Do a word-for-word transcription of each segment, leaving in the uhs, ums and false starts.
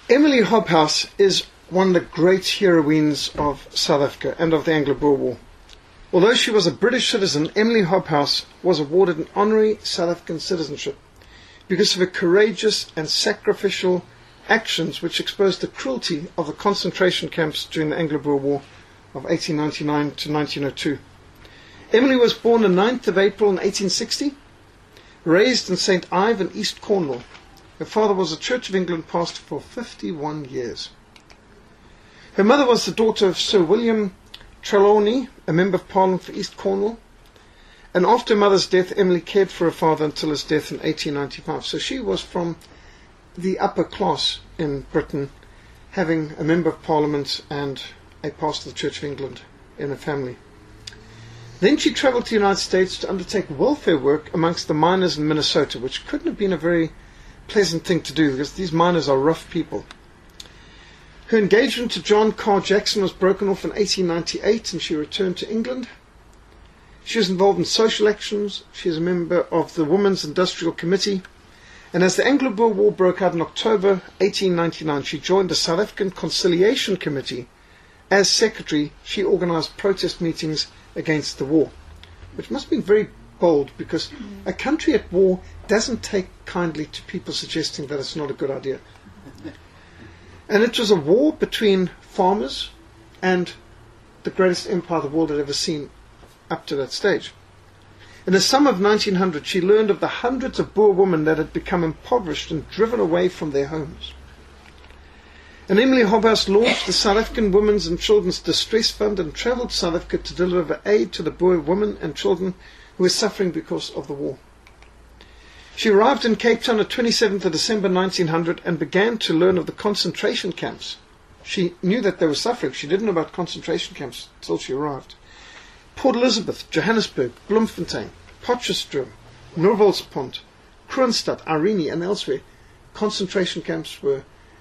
Emily Hobhouse is one of the great heroines of South Africa and of the Anglo-Boer War. Although she was a British citizen, Emily Hobhouse was awarded an honorary South African citizenship because of her courageous and sacrificial actions which exposed the cruelty of the concentration camps during the Anglo-Boer War of eighteen ninety-nine to nineteen oh two. Emily was born on the ninth of April in eighteen sixty, raised in Saint Ive in East Cornwall. Her father was a Church of England pastor for fifty-one years. Her mother was the daughter of Sir William Trelawney, a Member of Parliament for East Cornwall, and after her mother's death, Emily cared for her father until his death in eighteen ninety-five. So she was from the upper class in Britain, having a Member of Parliament and a pastor of the Church of England in her family. Then she travelled to the United States to undertake welfare work amongst the miners in Minnesota, which couldn't have been a very pleasant thing to do because these miners are rough people. Her engagement to John Carr Jackson was broken off in eighteen ninety-eight and she returned to England. She was involved in social actions. She is a member of the Women's Industrial Committee. And as the Anglo-Boer War broke out in October eighteen ninety-nine, she joined the South African Conciliation Committee. As secretary, she organised protest meetings against the war, which must have been very bold because a country at war doesn't take kindly to people suggesting that it's not a good idea. And it was a war between farmers and the greatest empire the world had ever seen up to that stage. In the summer of nineteen hundred, she learned of the hundreds of Boer women that had become impoverished and driven away from their homes. And Emily Hobhouse launched the South African Women's and Children's Distress Fund and travelled to South Africa to deliver aid to the Boer women and children who were suffering because of the war. She arrived in Cape Town on the twenty-seventh of December nineteen hundred and began to learn of the concentration camps. She knew that they were suffering. She didn't know about concentration camps until she arrived. Port Elizabeth, Johannesburg, Bloemfontein, Potchefstroom, Norwalspont, Kroonstad, Irene and elsewhere, concentration camps were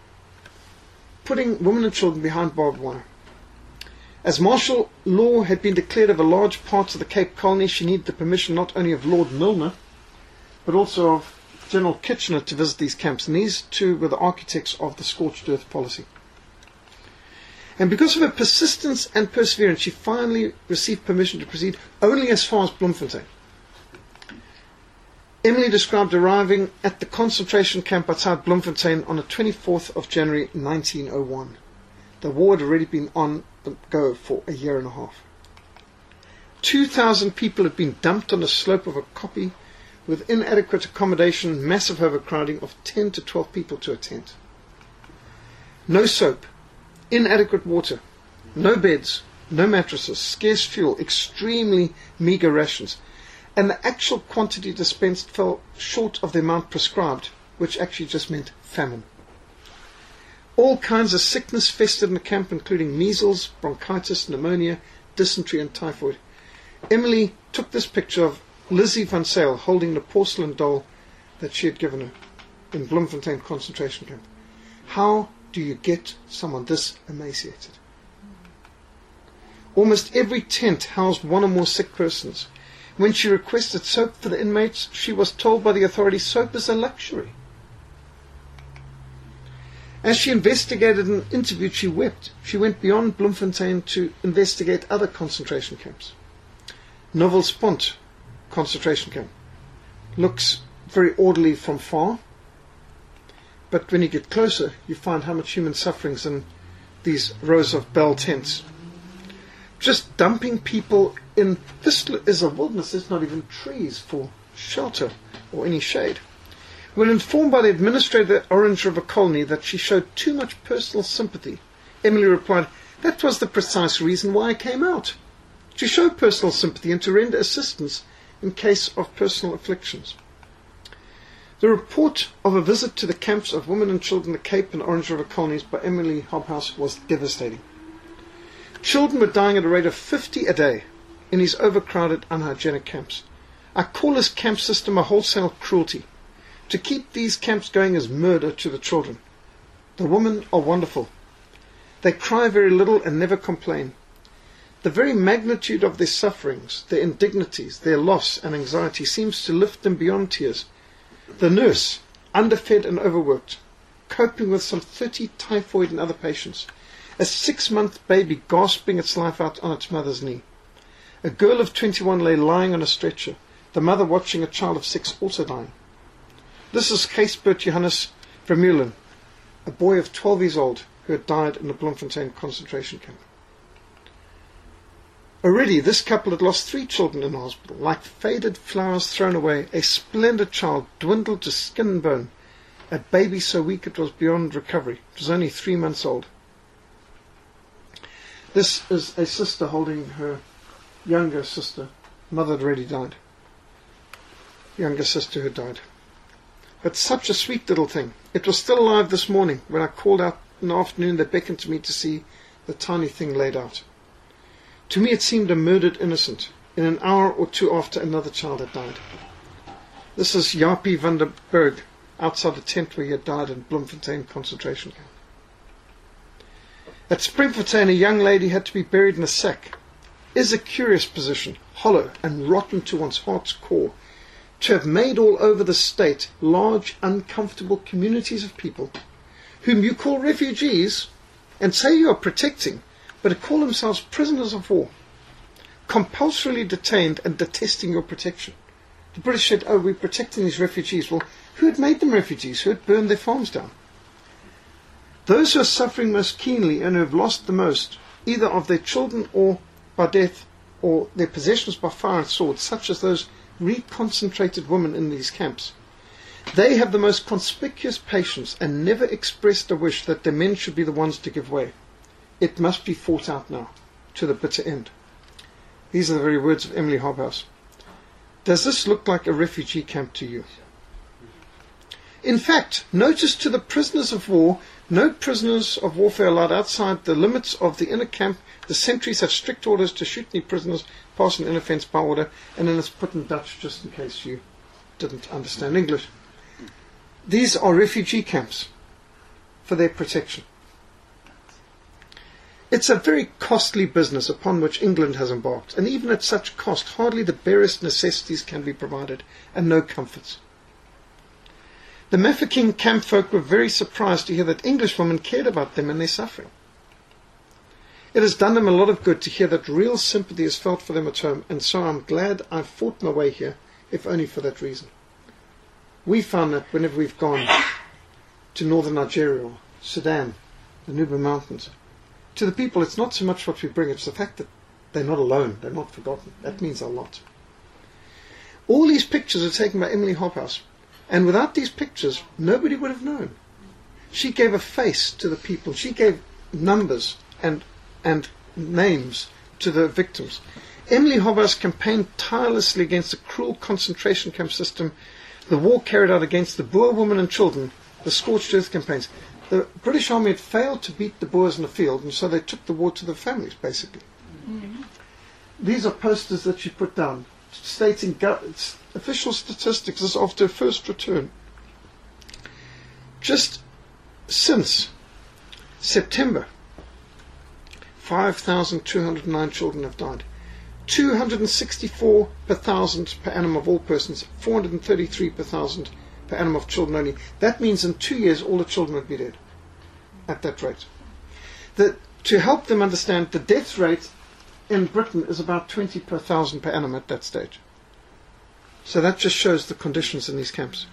putting women and children behind barbed wire. As martial law had been declared over large parts of the Cape Colony, she needed the permission not only of Lord Milner, but also of General Kitchener to visit these camps. And these two were the architects of the scorched earth policy. And because of her persistence and perseverance, she finally received permission to proceed only as far as Bloemfontein. Emily described arriving at the concentration camp outside Bloemfontein on the twenty-fourth of January nineteen oh one. The war had already been on the go for a year and a half. Two thousand people had been dumped on the slope of a kopje with inadequate accommodation, massive overcrowding of ten to twelve people to a tent. No soap, inadequate water, no beds, no mattresses, scarce fuel, extremely meagre rations, and the actual quantity dispensed fell short of the amount prescribed, which actually just meant famine. All kinds of sickness festered in the camp, including measles, bronchitis, pneumonia, dysentery and typhoid. Emily took this picture of Lizzie van Sale holding the porcelain doll that she had given her in Bloemfontein concentration camp. How do you get someone this emaciated? Almost every tent housed one or more sick persons. When she requested soap for the inmates, she was told by the authorities soap is a luxury. As she investigated and interviewed, she wept. She went beyond Bloemfontein to investigate other concentration camps. Norwalspont concentration camp looks very orderly from far, but when you get closer, you find how much human suffering's in these rows of bell tents. Just dumping people in. This is a wilderness. There's not even trees for shelter or any shade. When informed by the administrator of the Orange River Colony that she showed too much personal sympathy, Emily replied, "That was the precise reason why I came out, to show personal sympathy and to render assistance in case of personal afflictions." The report of a visit to the camps of women and children in the Cape and Orange River colonies by Emily Hobhouse was devastating. Children were dying at a rate of fifty a day in these overcrowded, unhygienic camps. I call this camp system a wholesale cruelty. To keep these camps going is murder to the children. The women are wonderful. They cry very little and never complain. The very magnitude of their sufferings, their indignities, their loss and anxiety seems to lift them beyond tears. The nurse, underfed and overworked, coping with some thirty typhoid and other patients. A six-month baby gasping its life out on its mother's knee. A girl of twenty-one lay lying on a stretcher, the mother watching a child of six also dying. This is Gijsbert Johannes Vermeulen, a boy of twelve years old who had died in the Bloemfontein concentration camp. Already this couple had lost three children in the hospital. Like faded flowers thrown away, a splendid child dwindled to skin and bone, a baby so weak it was beyond recovery. It was only three months old. This is a sister holding her younger sister. Mother had already died. Younger sister who died. But such a sweet little thing. It was still alive this morning. When I called out in the afternoon, they beckoned to me to see the tiny thing laid out. To me it seemed a murdered innocent, in an hour or two after another child had died. This is Jaapie van der Berg, outside the tent where he had died in Bloemfontein concentration camp. At Springfontein, a young lady had to be buried in a sack. Is a curious position, hollow and rotten to one's heart's core, to have made all over the state large, uncomfortable communities of people, whom you call refugees, and say you are protecting, but call themselves prisoners of war, compulsorily detained and detesting your protection. The British said, oh, we're protecting these refugees. Well, who had made them refugees? Who had burned their farms down? Those who are suffering most keenly and who have lost the most, either of their children or by death, or their possessions by fire and sword, such as those reconcentrated women in these camps, they have the most conspicuous patience and never expressed a wish that their men should be the ones to give way. It must be fought out now, to the bitter end. These are the very words of Emily Hobhouse. Does this look like a refugee camp to you? In fact, notice to the prisoners of war, no prisoners of warfare allowed outside the limits of the inner camp. The sentries have strict orders to shoot any prisoners pass an inner fence by order, and then it's put in Dutch just in case you didn't understand English. These are refugee camps for their protection. It's a very costly business upon which England has embarked, and even at such cost, hardly the barest necessities can be provided, and no comforts. The Mafeking camp folk were very surprised to hear that English women cared about them and their suffering. It has done them a lot of good to hear that real sympathy is felt for them at home, and so I'm glad I've fought my way here, if only for that reason. We found that whenever we've gone to northern Nigeria or Sudan, the Nuba Mountains, to the people, it's not so much what we bring, it's the fact that they're not alone, they're not forgotten. That means a lot. All these pictures are taken by Emily Hobhouse, and without these pictures, nobody would have known. She gave a face to the people. She gave numbers and and names to the victims. Emily Hobhouse campaigned tirelessly against the cruel concentration camp system, the war carried out against the Boer women and children, the scorched earth campaigns. The British Army had failed to beat the Boers in the field, and so they took the war to the families, basically. Mm-hmm. These are posters that she put down, stating official statistics as after her first return. Just since September, five thousand two hundred nine children have died. two hundred sixty-four per thousand per annum of all persons, four hundred thirty-three per thousand per annum of children only. That means in two years all the children would be dead at that rate. The, to help them understand, the death rate in Britain is about twenty per thousand per annum at that stage. So that just shows the conditions in these camps.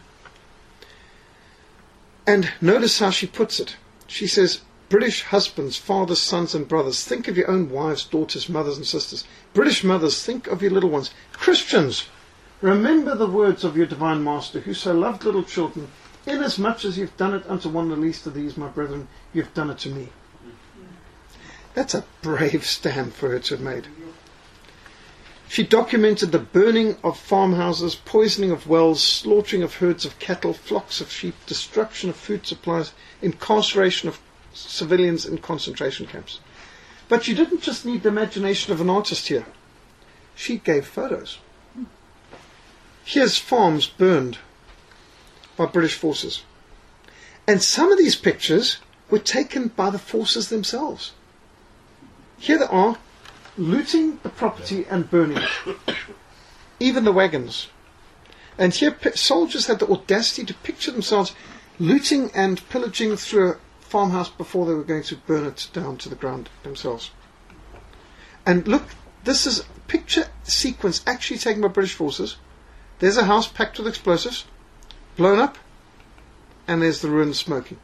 And notice how she puts it. She says, British husbands, fathers, sons and brothers, think of your own wives, daughters, mothers and sisters. British mothers, think of your little ones. Christians, remember the words of your divine master, who so loved little children, inasmuch as you've done it unto one of the least of these, my brethren, you've done it to me. That's a brave stand for her to have made. She documented the burning of farmhouses, poisoning of wells, slaughtering of herds of cattle, flocks of sheep, destruction of food supplies, incarceration of civilians in concentration camps. But you didn't just need the imagination of an artist here. She gave photos. Here's farms burned by British forces. And some of these pictures were taken by the forces themselves. Here they are, looting the property and burning it. Even the wagons. And here soldiers had the audacity to picture themselves looting and pillaging through a farmhouse before they were going to burn it down to the ground themselves. And look, this is a picture sequence actually taken by British forces. There's a house packed with explosives, blown up, and there's the ruins smoking.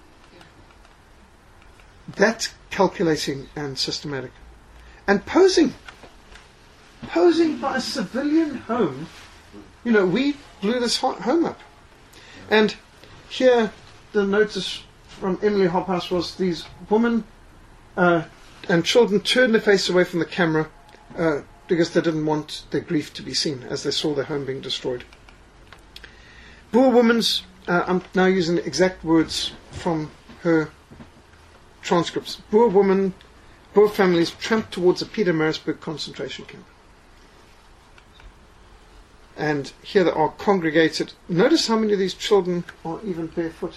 That's calculating and systematic. And posing. Posing by a civilian home. You know, we blew this home up. And here, the notice from Emily Hobhouse was these women uh, and children turned their face away from the camera uh, because they didn't want their grief to be seen as they saw their home being destroyed. Boer women's, uh, I'm now using the exact words from her transcripts. Boer women, Boer families tramped towards the Pietermaritzburg concentration camp. And here they are congregated. Notice how many of these children are even barefoot.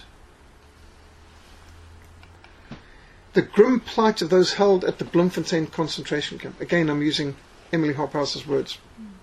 The grim plight of those held at the Bloemfontein concentration camp. Again, I'm using Emily Hobhouse's words.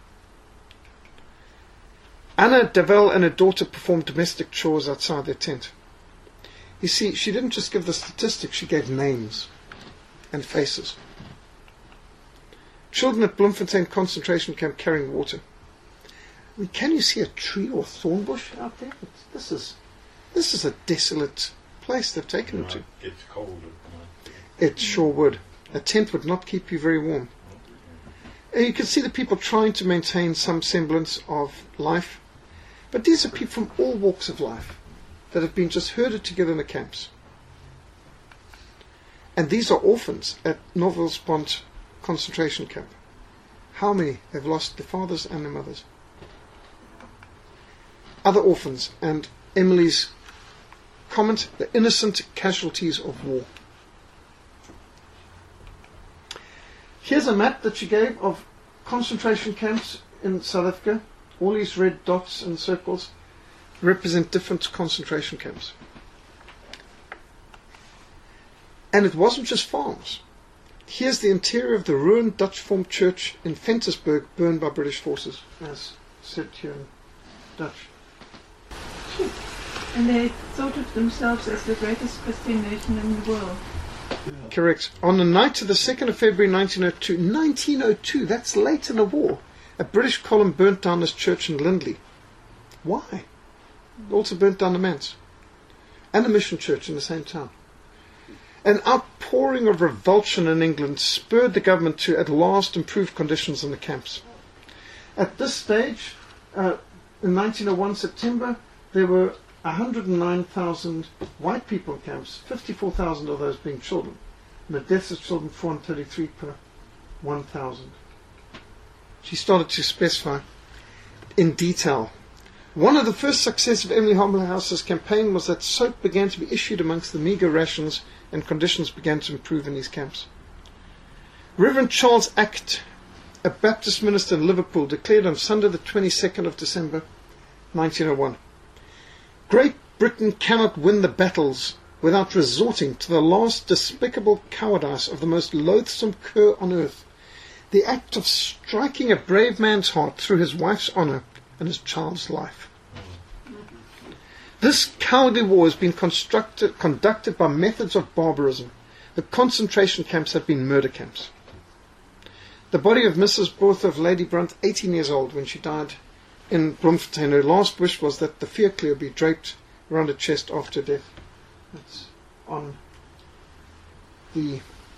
Anna Deville and her daughter performed domestic chores outside their tent. You see, she didn't just give the statistics, she gave names and faces. Children at Bloemfontein concentration camp carrying water. I mean, can you see a tree or thorn bush out there? It's, this is this is a desolate place they've taken them to. It gets cold at night. It sure would. A tent would not keep you very warm. And you can see the people trying to maintain some semblance of life. But these are people from all walks of life that have been just herded together in the camps. And these are orphans at Novelsbond concentration camp. How many? They've lost their fathers and their mothers. Other orphans, and Emily's comment, the innocent casualties of war. Here's a map that she gave of concentration camps in South Africa. All these red dots and circles represent different concentration camps. And it wasn't just farms. Here's the interior of the ruined Dutch-formed church in Ventersburg, burned by British forces, as said here in Dutch. And they thought of themselves as the greatest Christian nation in the world. Correct. On the night of the second of February nineteen oh two, nineteen oh two, that's late in the war, a British column burnt down this church in Lindley. Why? It also burnt down the manse and a mission church in the same town. An outpouring of revulsion in England spurred the government to at last improve conditions in the camps. At this stage, uh, in nineteen oh one September, there were one hundred nine thousand white people in camps, fifty-four thousand of those being children. And the deaths of children, four hundred thirty-three per one thousand. She started to specify in detail. One of the first successes of Emily Hobhouse's campaign was that soap began to be issued amongst the meagre rations and conditions began to improve in these camps. Reverend Charles Act, a Baptist minister in Liverpool, declared on Sunday the twenty-second of December nineteen oh one, Great Britain cannot win the battles without resorting to the last despicable cowardice of the most loathsome cur on earth, the act of striking a brave man's heart through his wife's honour and his child's life. This cowardly war has been constructed, conducted by methods of barbarism. The concentration camps have been murder camps. The body of Missus Botha of Lady Brunt, eighteen years old when she died in Bloemfontein, her last wish was that the vierkleur be draped around her chest after death. That's on the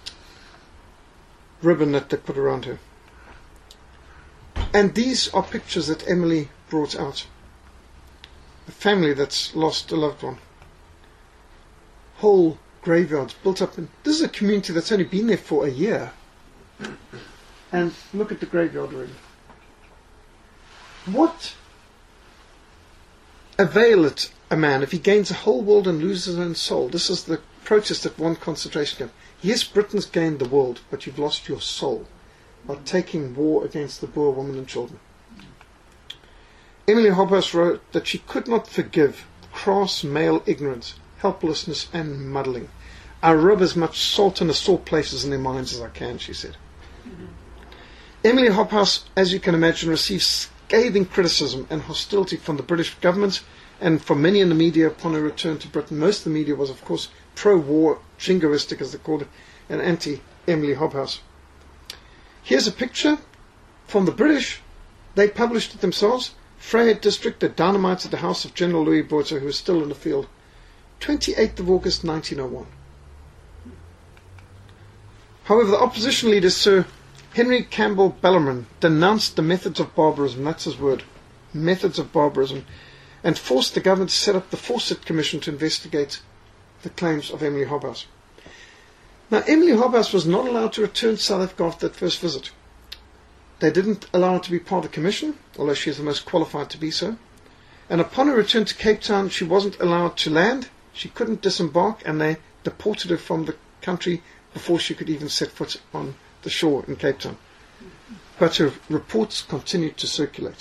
ribbon that they put around her. And these are pictures that Emily brought out. A family that's lost a loved one. Whole graveyards built up. In, this is a community that's only been there for a year. And look at the graveyard already. What availeth a man if he gains a whole world and loses his own soul? This is the protest at one concentration camp. Yes, Britain's gained the world, but you've lost your soul by taking war against the Boer women and children. Emily Hobhouse wrote that she could not forgive crass male ignorance, helplessness and muddling. I rub as much salt in the sore places in their minds as I can, she said. Mm-hmm. Emily Hobhouse, as you can imagine, received scathing criticism and hostility from the British government And for many in the media, upon her return to Britain, most of the media was, of course, pro-war, jingoistic, as they called it, and anti-Emily Hobhouse. Here's a picture from the British. They published it themselves. Vryheid District, they dynamited the house of General Louis Botha, who was still in the field. twenty-eighth of August, nineteen oh one. However, the opposition leader, Sir Henry Campbell Bellarmine, denounced the methods of barbarism, that's his word, methods of barbarism, and forced the government to set up the Fawcett Commission to investigate the claims of Emily Hobhouse. Now, Emily Hobhouse was not allowed to return to South Africa after that first visit. They didn't allow her to be part of the commission, although she is the most qualified to be so. And upon her return to Cape Town, she wasn't allowed to land. She couldn't disembark, and they deported her from the country before she could even set foot on the shore in Cape Town. But her reports continued to circulate.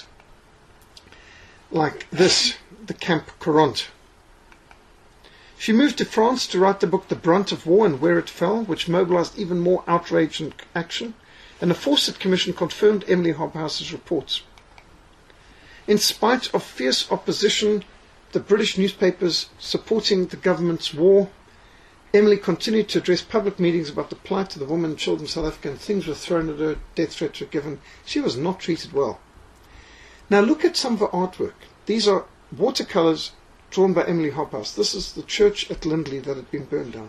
Like this, the Camp Courant. She moved to France to write the book The Brunt of War and Where It Fell, which mobilized even more outrage and action, and the Fawcett Commission confirmed Emily Hobhouse's reports. In spite of fierce opposition, the British newspapers supporting the government's war, Emily continued to address public meetings about the plight of the women and children in South Africa, and things were thrown at her, death threats were given. She was not treated well. Now look at some of her artwork. These are watercolours drawn by Emily Hobhouse. This is the church at Lindley that had been burned down.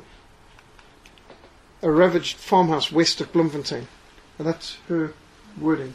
A ravaged farmhouse west of Bloemfontein. And that's her wording.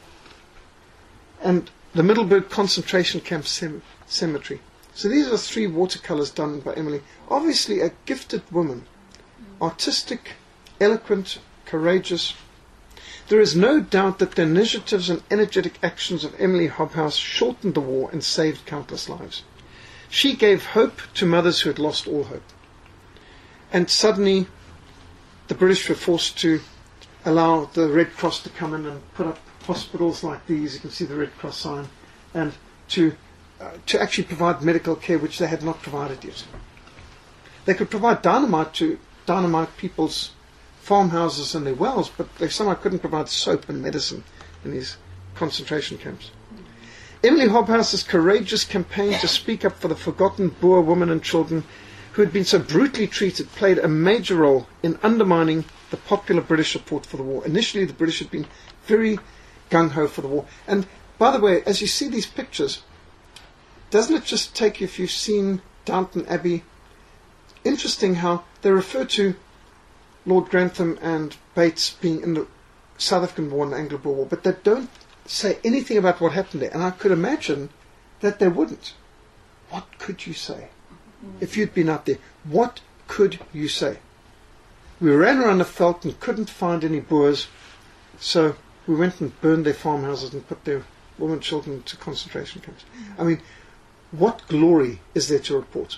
And the Middelburg concentration camp cem- cemetery. So these are three watercolours done by Emily. Obviously a gifted woman. Artistic, eloquent, courageous. There is no doubt that the initiatives and energetic actions of Emily Hobhouse shortened the war and saved countless lives. She gave hope to mothers who had lost all hope. And suddenly the British were forced to allow the Red Cross to come in and put up hospitals like these. You can see the Red Cross sign. And to uh, to actually provide medical care, which they had not provided yet. They could provide dynamite to dynamite people's farmhouses and their wells, but they somehow couldn't provide soap and medicine in these concentration camps. Emily Hobhouse's courageous campaign to speak up for the forgotten Boer women and children who had been so brutally treated played a major role in undermining the popular British support for the war. Initially, the British had been very gung-ho for the war. And, by the way, as you see these pictures, doesn't it just take you, if you've seen Downton Abbey, interesting how they refer to Lord Grantham and Bates being in the South African War and the Anglo-Boer War, but they don't say anything about what happened there. And I could imagine that they wouldn't. What could you say? If you'd been out there, what could you say? We ran around the veld and couldn't find any Boers, so we went and burned their farmhouses and put their women and children into concentration camps. I mean, what glory is there to report?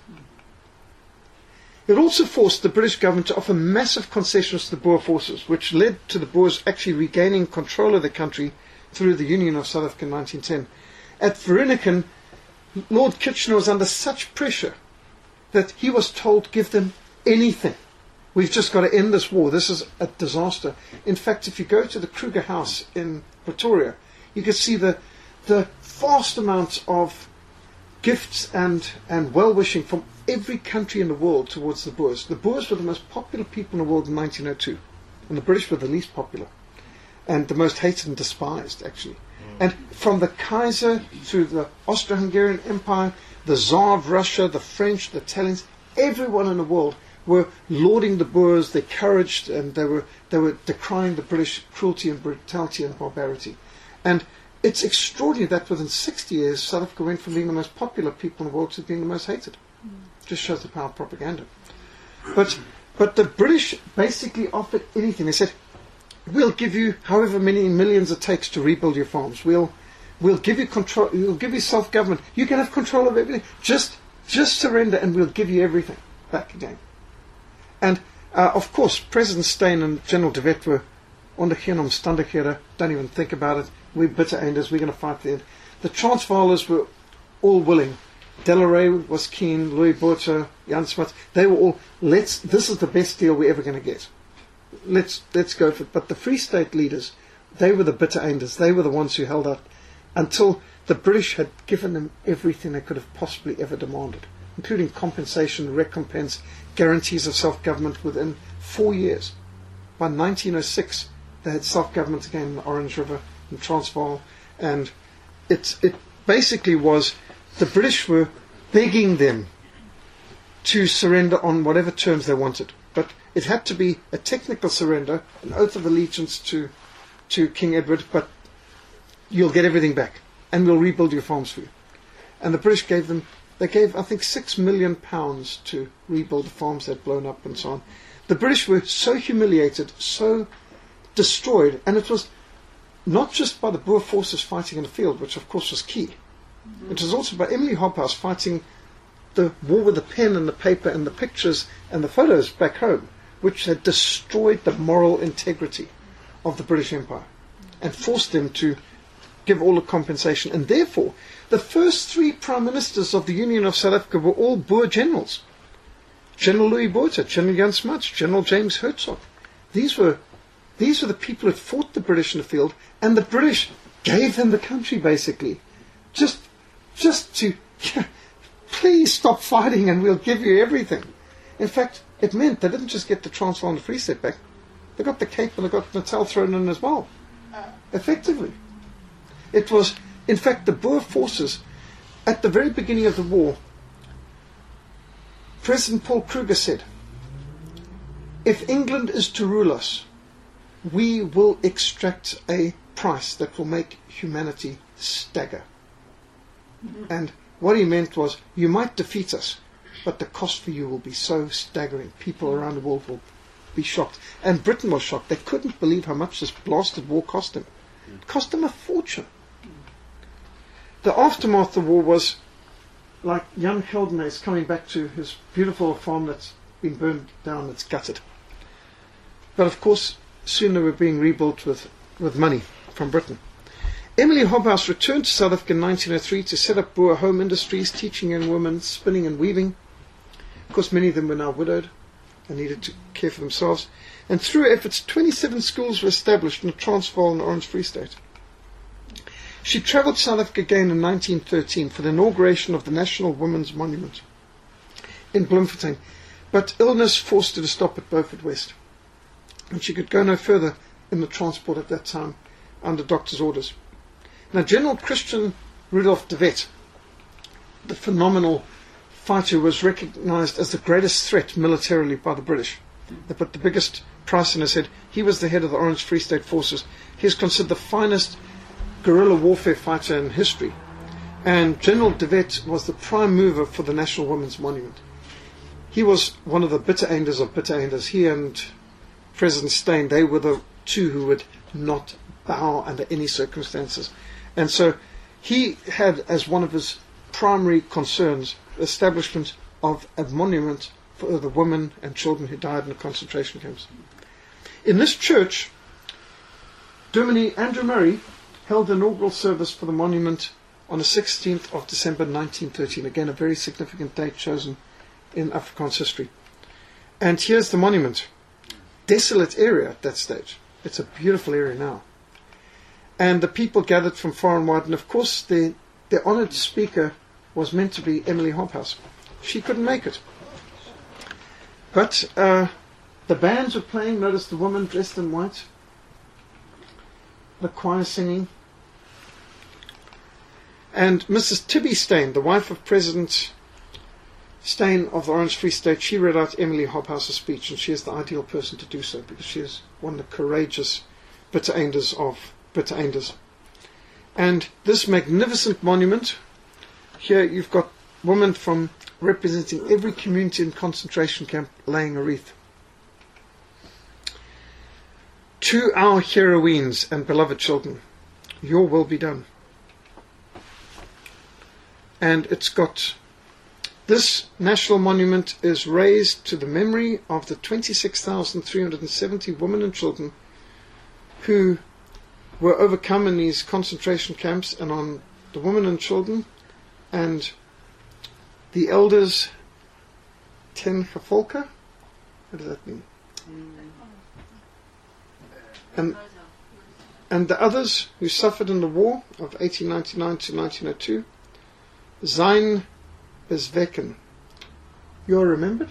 It also forced the British government to offer massive concessions to the Boer forces, which led to the Boers actually regaining control of the country through the Union of South Africa in nineteen ten. At Vereeniging, Lord Kitchener was under such pressure that he was told to give them anything. We've just got to end this war. This is a disaster. In fact, if you go to the Kruger House in Pretoria, you can see the the vast amounts of gifts and, and well-wishing from every country in the world towards the Boers. The Boers were the most popular people in the world in nineteen oh two, and the British were the least popular, and the most hated and despised, actually. Mm. And from the Kaiser through the Austro-Hungarian Empire, the Tsar of Russia, the French, the Italians, everyone in the world were lauding the Boers, their courage, and they were they were decrying the British cruelty and brutality and barbarity. And it's extraordinary that within sixty years, South Africa went from being the most popular people in the world to being the most hated. Mm. Just shows the power of propaganda. But but the British basically offered anything. They said, we'll give you however many millions it takes to rebuild your farms. We'll we'll give you control. We'll give you self-government. You can have control of everything. Just just surrender, and we'll give you everything back again. And uh, of course, President Steyn and General de Wet were onder geen omstandighede. Don't even think about it. We're bitter enders. We're going to fight the end. The Transvaalers were all willing. Delarey was keen, Louis Botha, Jan Smuts. They were all, let's, this is the best deal we're ever going to get. Let's let's go for it. But the Free State leaders, they were the bitter enders. They were the ones who held out until the British had given them everything they could have possibly ever demanded, including compensation, recompense, guarantees of self-government within four years. By nineteen oh six, they had self-government again in the Orange River, in Transvaal, and it, it basically was the British were begging them to surrender on whatever terms they wanted. But it had to be a technical surrender, an oath of allegiance to, to King Edward, but you'll get everything back, and we'll rebuild your farms for you. And the British gave them, they gave, I think, six million pounds to rebuild the farms that had blown up and so on. The British were so humiliated, so destroyed, and it was not just by the Boer forces fighting in the field, which of course was key. Mm-hmm. It was also by Emily Hobhouse fighting the war with the pen and the paper and the pictures and the photos back home, which had destroyed the moral integrity of the British Empire and forced them to give all the compensation. And therefore, the first three prime ministers of the Union of South Africa were all Boer generals. General Louis Botha, General Jan Smuts, General James Hertzog. These were, these were the people who fought the British in the field, and the British gave them the country, basically. Just, just to... Please stop fighting and we'll give you everything. In fact, it meant they didn't just get the Transvaal and the Free State back. They got the Cape and they got Natal thrown in as well. Effectively. It was, in fact, the Boer forces, at the very beginning of the war, President Paul Kruger said, if England is to rule us, we will extract a price that will make humanity stagger. Mm-hmm. And what he meant was, you might defeat us, but the cost for you will be so staggering. People around the world will be shocked. And Britain was shocked. They couldn't believe how much this blasted war cost them. It cost them a fortune. The aftermath of the war was like Jan Geldenhuys coming back to his beautiful farm that's been burned down, it's gutted. But of course, soon they were being rebuilt with, with money from Britain. Emily Hobhouse returned to South Africa in nineteen oh three to set up Boer home industries, teaching young women spinning and weaving. Of course, many of them were now widowed and needed to care for themselves. And through her efforts, twenty-seven schools were established in the Transvaal and Orange Free State. She travelled to South Africa again in nineteen thirteen for the inauguration of the National Women's Monument in Bloemfontein. But illness forced her to stop at Beaufort West. And she could go no further in the transport at that time under doctor's orders. Now, General Christian Rudolph de Wet, the phenomenal fighter, was recognized as the greatest threat militarily by the British. They put the biggest price on his head. He was the head of the Orange Free State forces. He is considered the finest guerrilla warfare fighter in history. And General de Wet was the prime mover for the National Women's Monument. He was one of the bitter enders of bitter enders. He and President Steyn, they were the two who would not bow under any circumstances. And so he had as one of his primary concerns the establishment of a monument for the women and children who died in the concentration camps. In this church, Dominie Andrew Murray held the inaugural service for the monument on the sixteenth of December nineteen thirteen. Again, a very significant date chosen in Afrikaans history. And here's the monument. Desolate area at that stage. It's a beautiful area now. And the people gathered from far and wide, and of course the, the honoured speaker was meant to be Emily Hobhouse. She couldn't make it. But uh, the bands were playing. Notice the woman dressed in white. The choir singing. And Missus Tibby Steyn, the wife of President Steyn of the Orange Free State, she read out Emily Hobhouse's speech, and she is the ideal person to do so because she is one of the courageous bitter enders of bitter enders. And this magnificent monument, here you've got women from representing every community in concentration camp laying a wreath. To our heroines and beloved children, your will be done. And it's got, this national monument is raised to the memory of the twenty-six thousand three hundred seventy women and children who were overcome in these concentration camps, and on the women and children and the elders ten Gevolke. What does that mean? Mm. And and the others who suffered in the war of eighteen ninety-nine to nineteen oh two, Sein Bezwecken. You are remembered?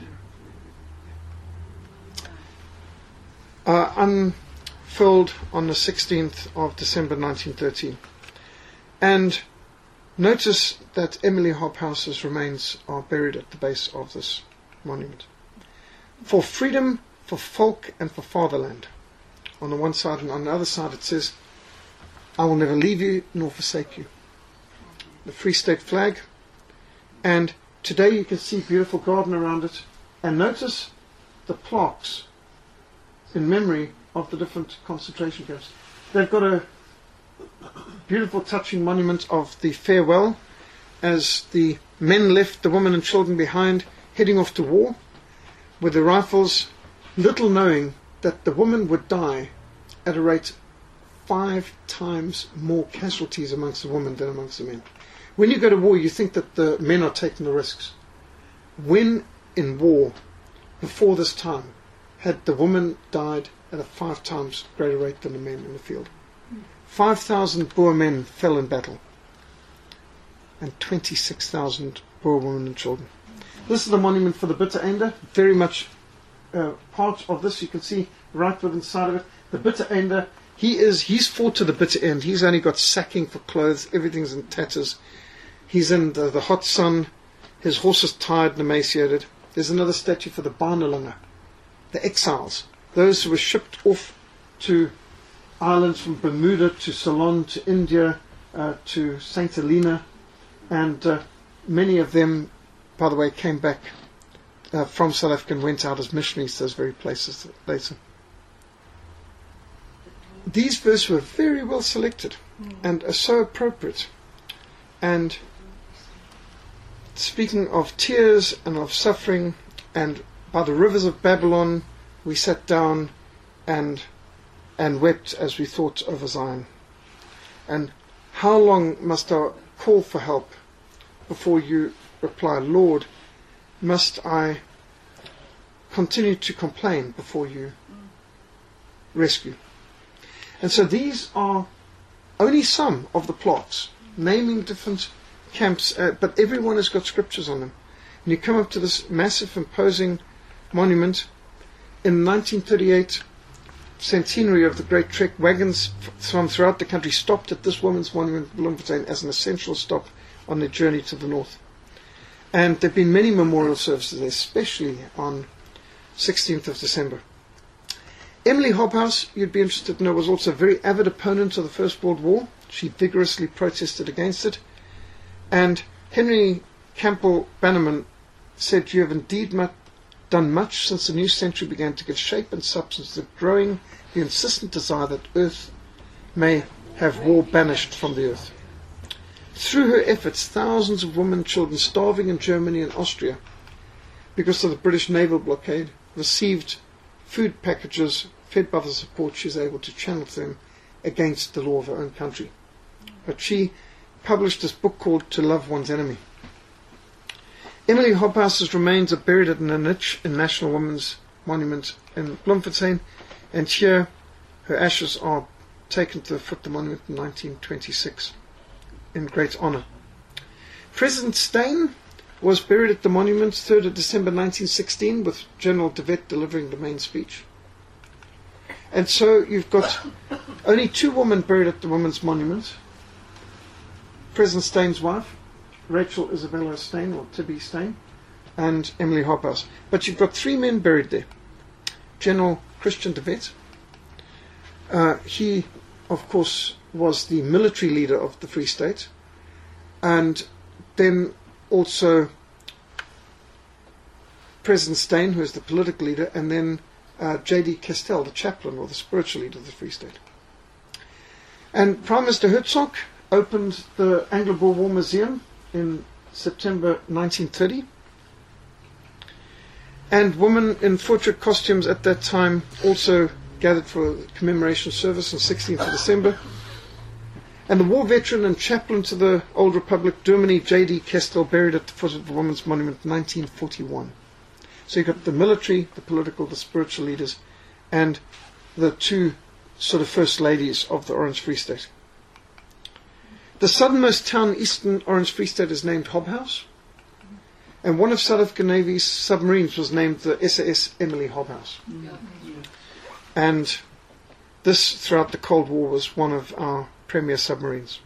Uh, unfurled on the sixteenth of December nineteen thirteen. And notice that Emily Hobhouse's remains are buried at the base of this monument. For freedom, for folk, and for fatherland. On the one side, and on the other side it says, I will never leave you nor forsake you. The Free State flag. And today you can see beautiful garden around it. And notice the plaques in memory of the different concentration camps. They've got a beautiful touching monument of the farewell as the men left the women and children behind, heading off to war with their rifles, little knowing that the women would die at a rate five times more casualties amongst the women than amongst the men. When you go to war, you think that the men are taking the risks. When in war, before this time, had the women died at a five times greater rate than the men in the field. five thousand Boer men fell in battle, and twenty-six thousand Boer women and children. This is the monument for the Bitter Ender, very much uh, part of this. You can see right within inside of it, the Bitter Ender. He is, he's fought to the bitter end. He's only got sacking for clothes, everything's in tatters. He's in the, the hot sun, his horse is tired and emaciated. There's another statue for the Barnelanga, the exiles, those who were shipped off to islands from Bermuda to Ceylon to India uh, to Saint Helena, and uh, many of them, by the way, came back uh, from South Africa and went out as missionaries to those very places later. These verses were very well selected and are so appropriate. And speaking of tears and of suffering, and by the rivers of Babylon we sat down and and wept as we thought over Zion. And how long must I call for help before you reply, Lord? Must I continue to complain before you rescue? And so these are only some of the plots, naming different camps, uh, but everyone has got scriptures on them. And you come up to this massive, imposing monument. In nineteen thirty-eight, centenary of the Great Trek, wagons from throughout the country stopped at this women's monument, Bloemfontein, as an essential stop on their journey to the north. And there have been many memorial services there, especially on sixteenth of December. Emily Hobhouse, you'd be interested to know, was also a very avid opponent of the First World War. She vigorously protested against it. And Henry Campbell Bannerman said, you have indeed mu- done much since the new century began to give shape and substance to the growing, the insistent desire that Earth may have war banished from the earth. Through her efforts, thousands of women and children starving in Germany and Austria because of the British naval blockade received food packages fed by the support she was able to channel to them against the law of her own country. But she published this book called To Love One's Enemy. Emily Hobhouse's remains are buried in a niche in National Women's Monument in Bloemfontein, and here her ashes are taken to the foot of the monument in nineteen twenty-six in great honour. President Steyn was buried at the monument third of December nineteen sixteen, with General de Wet delivering the main speech. And so you've got only two women buried at the Women's Monument. President Steyn's wife, Rachel Isabella Steyn, or Tibby Steyn, and Emily Hobhouse. But you've got three men buried there. General Christian de Wet. Uh, he, of course, was the military leader of the Free State. And then also President Steyn, who is the political leader, and then uh, J D Castell, the chaplain or the spiritual leader of the Free State. And Prime Minister Hertzog opened the Anglo-Boer War Museum in September nineteen thirty. And women in Voortrekker costumes at that time also gathered for a commemoration service on sixteenth of December. And the war veteran and chaplain to the Old Republic, Germany, J D Castell, buried at the foot of the Women's Monument in nineteen forty-one. So you've got the military, the political, the spiritual leaders, and the two sort of first ladies of the Orange Free State. The southernmost town in eastern Orange Free State is named Hobhouse, and one of South African Navy's submarines was named the S A S Emily Hobhouse. And this, throughout the Cold War, was one of our premier submarines.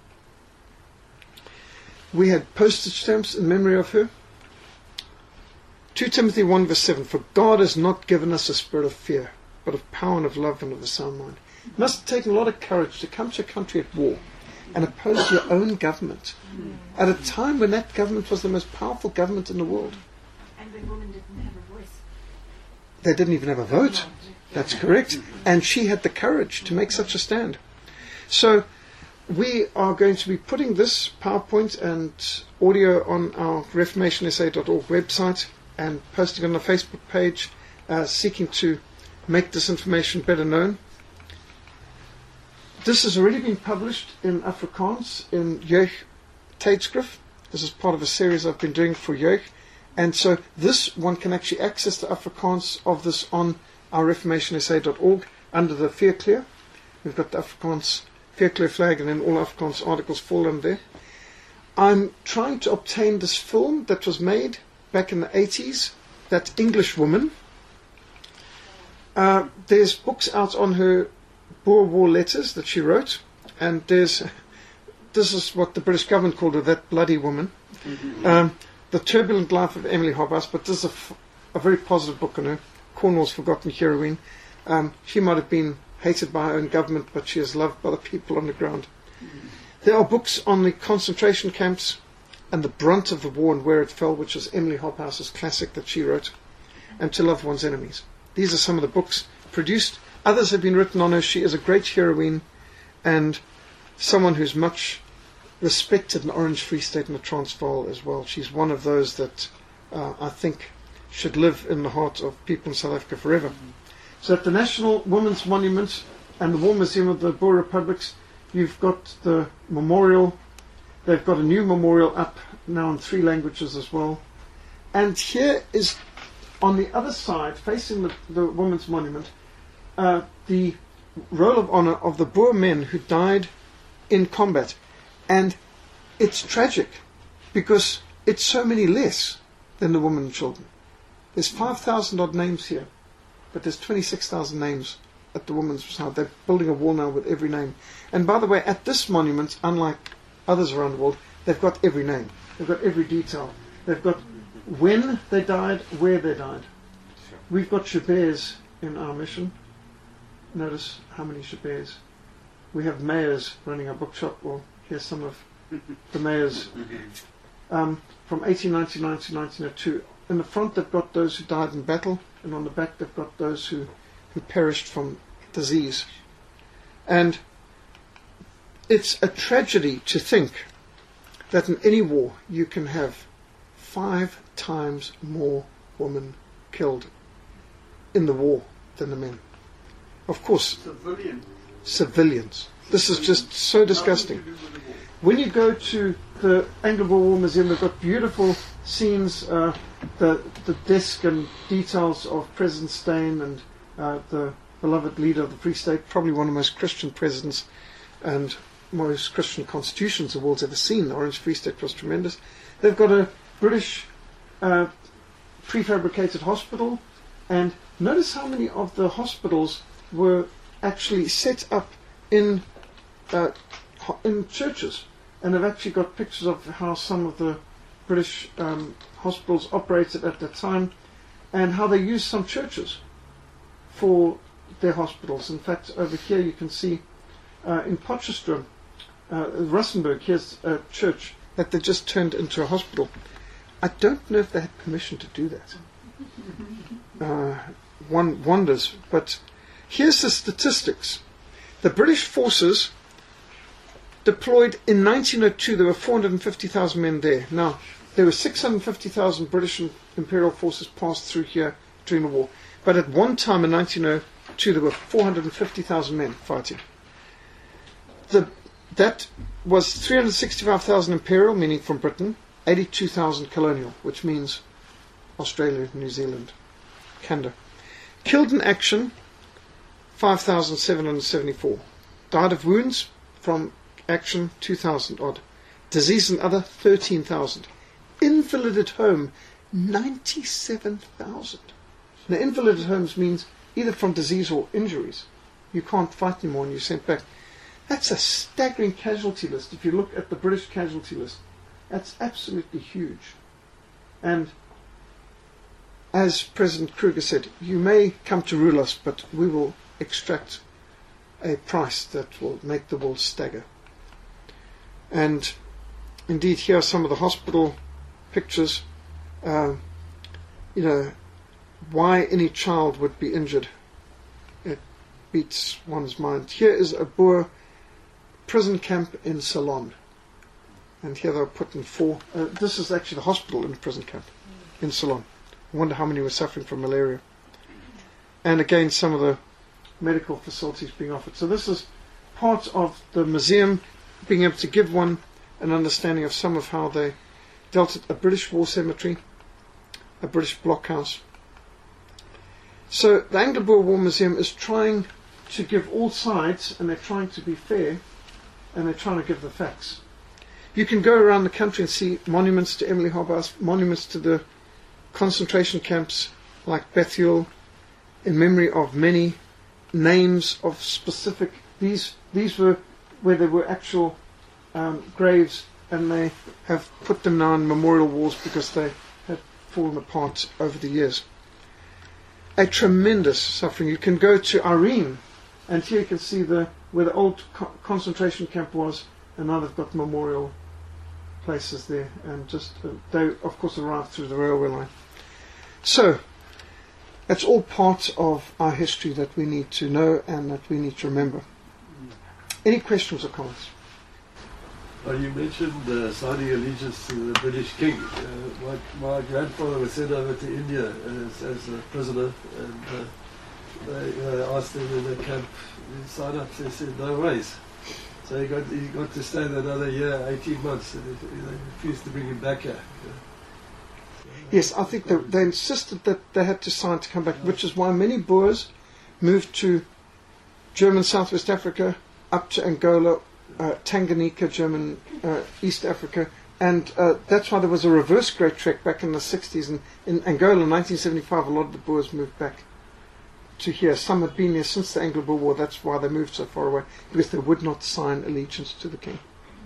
We had postage stamps in memory of her. Second Timothy one verse seven, for God has not given us a spirit of fear, but of power and of love and of a sound mind. It must have taken a lot of courage to come to a country at war and oppose your own government at a time when that government was the most powerful government in the world. And when women didn't have a voice. They didn't even have a vote. That's correct. And she had the courage to make such a stand. So we are going to be putting this PowerPoint and audio on our reformation s a dot org website and posting on the Facebook page, uh, seeking to make this information better known. This has already been published in Afrikaans in Jeugd Tydskrif. This is part of a series I've been doing for Jeugd. And so this one can actually access the Afrikaans of this on our reformation s a dot org under the Veerkleur. We've got the Afrikaans Veerkleur flag, and then all Afrikaans articles fall under there. I'm trying to obtain this film that was made back in the eighties, that English woman. Uh, there's books out on her Boer War letters that she wrote, and there's, this is what the British government called her, that bloody woman. Mm-hmm. Um, the Turbulent Life of Emily Hobhouse, but this is a, f- a very positive book on her, Cornwall's Forgotten Heroine. Um, she might have been hated by her own government, but she is loved by the people on the ground. Mm-hmm. There are books on the concentration camps and the brunt of the war and where it fell, which is Emily Hobhouse's classic that she wrote, and To Love One's Enemies. These are some of the books produced. Others have been written on her. She is a great heroine and someone who's much respected in Orange Free State and the Transvaal as well. She's one of those that uh, I think should live in the heart of people in South Africa forever. Mm-hmm. So at the National Women's Monument and the War Museum of the Boer Republics, you've got the memorial. They've got a new memorial up now in three languages as well. And here is, on the other side, facing the, the Women's Monument, uh, the roll of honor of the Boer men who died in combat. And it's tragic because it's so many less than the women and children. There's five thousand odd names here, but there's twenty-six thousand names at the women's side. They're building a wall now with every name. And by the way, at this monument, unlike others around the world, they've got every name. They've got every detail. They've got when they died, where they died. We've got Joubert in our mission. Notice how many Joubert. We have mayors running our bookshop. Well, here's some of the mayors um, from eighteen ninety-nine to nineteen oh two. In the front, they've got those who died in battle, and on the back, they've got those who, who perished from disease. And it's a tragedy to think that in any war you can have five times more women killed in the war than the men. Of course, Civilian. civilians. This is just so disgusting. When you go to the Anglo-Boer War Museum, they've got beautiful scenes, uh, the the desk and details of President Steyn and uh, the beloved leader of the Free State, probably one of the most Christian presidents and most Christian constitutions the world's ever seen. The Orange Free State was tremendous. They've got a British uh, prefabricated hospital, and notice how many of the hospitals were actually set up in uh, in churches, and they've actually got pictures of how some of the British um, hospitals operated at that time, and how they used some churches for their hospitals. In fact, over here you can see uh, in Potchefstroom, uh, Rustenburg, here's a church that they just turned into a hospital. I don't know if they had permission to do that. Uh, one wonders, but here's the statistics. The British forces deployed in nineteen oh two, there were four hundred fifty thousand men there. Now, there were six hundred fifty thousand British and Imperial forces passed through here during the war. But at one time in nineteen oh two, there were four hundred fifty thousand men fighting. The, that was three hundred sixty-five thousand Imperial, meaning from Britain, eighty-two thousand colonial, which means Australia, New Zealand, Canada. Killed in action, five thousand seven hundred seventy-four. Died of wounds from action, two thousand odd. Disease and other, thirteen thousand. Invalided home, ninety-seven thousand. Now, invalided homes means either from disease or injuries. You can't fight anymore and you're sent back. That's a staggering casualty list. If you look at the British casualty list, that's absolutely huge. And as President Kruger said, you may come to rule us, but we will extract a price that will make the world stagger. And indeed, here are some of the hospital pictures. Uh, you know, why any child would be injured, it beats one's mind. Here is a Boer prison camp in Ceylon. And here they were put in four. Uh, this is actually the hospital in the prison camp in Ceylon. I wonder how many were suffering from malaria. And again, some of the medical facilities being offered. So this is part of the museum, being able to give one an understanding of some of how they dealt at a British war cemetery, a British blockhouse. So the Anglo-Boer War Museum is trying to give all sides, and they're trying to be fair, and they're trying to give the facts. You can go around the country and see monuments to Emily Hobhouse, monuments to the concentration camps like Bethuel, in memory of many names of specific, these these were where there were actual um, graves, and they have put them now in memorial walls because they had fallen apart over the years. A tremendous suffering. You can go to Irene, and here you can see the where the old co- concentration camp was, and now they've got memorial places there, and just uh, they of course arrived through the railway line. So it's all part of our history that we need to know and that we need to remember. Any questions or comments? Well, you mentioned uh, signing allegiance to the British King. Uh, my, my grandfather was sent over to India as, as a prisoner, and uh, they uh, asked him in the camp to sign up. They said, no ways. So he got he got to stay there another year, eighteen months, and they, they refused to bring him back here. Yes, I think they, they insisted that they had to sign to come back, which is why many Boers moved to German Southwest Africa, up to Angola, uh, Tanganyika, German uh, East Africa, and uh, that's why there was a reverse Great Trek back in the sixties. And in Angola in nineteen seventy-five, a lot of the Boers moved back to here. Some had been there since the Anglo-Boer War. That's why they moved so far away, because they would not sign allegiance to the king.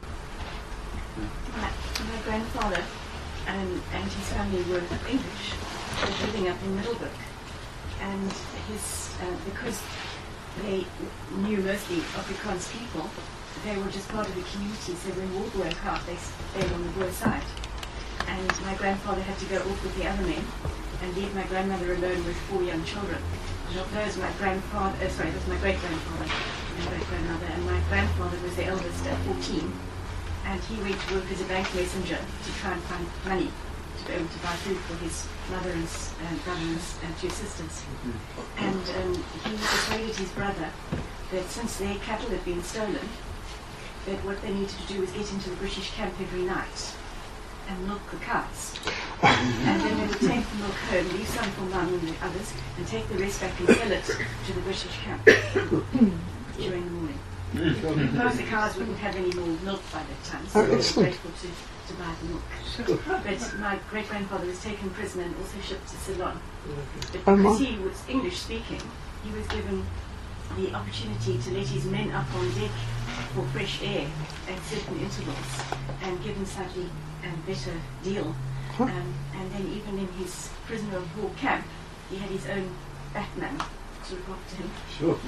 My, my grandfather and, and his family were English. They were living up in Middlebrook. And his, uh, because they knew mostly Afrikaans people, they were just part of the community. So when war broke out, they stayed on the Boer side. And my grandfather had to go off with the other men and leave my grandmother alone with four young children. And of those, my grandfather, uh, sorry, that was my great-grandfather and great-grandmother, and my grandfather was the eldest at fourteen, and he went to work as a bank messenger to try and find money to be able to buy food for his mother and uh, brother and two sisters. And um, he persuaded his brother that since their cattle had been stolen, that what they needed to do was get into the British camp every night and milk the cows. And then they would take the milk home, leave some for mum and the others, and take the rest back and sell it to the British camp during the morning. Because the cows wouldn't have any more milk by that time, so Oh, they were excellent. grateful to, to buy the milk. But my great-grandfather was taken prisoner and also shipped to Ceylon. But Oh, because my. he was English-speaking, he was given the opportunity to let his men up on deck for fresh air at certain intervals and given slightly um, better deal. Huh. Um, and then even in his prisoner of war camp, he had his own Batman to look after him. Sure.